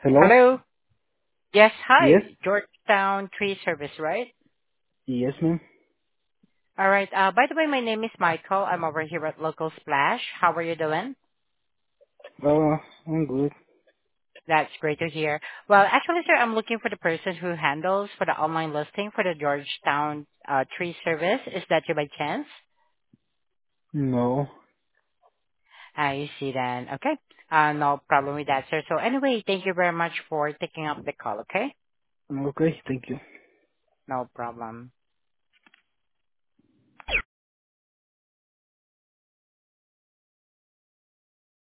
Hello? Hello. Yes, Yes? hi. Georgetown Tree Service, right? Yes, ma'am. All right. By the way, my name is Michael. I'm over here at Local Splash. How are you doing? I'm good. That's great to hear. Well, actually, sir, I'm looking for the person who handles for the online listing for the Georgetown Tree Service. Is that you by chance? No. I see then. Okay. No problem with that, sir. So anyway, thank you very much for taking up the call, okay? Okay, thank you. No problem.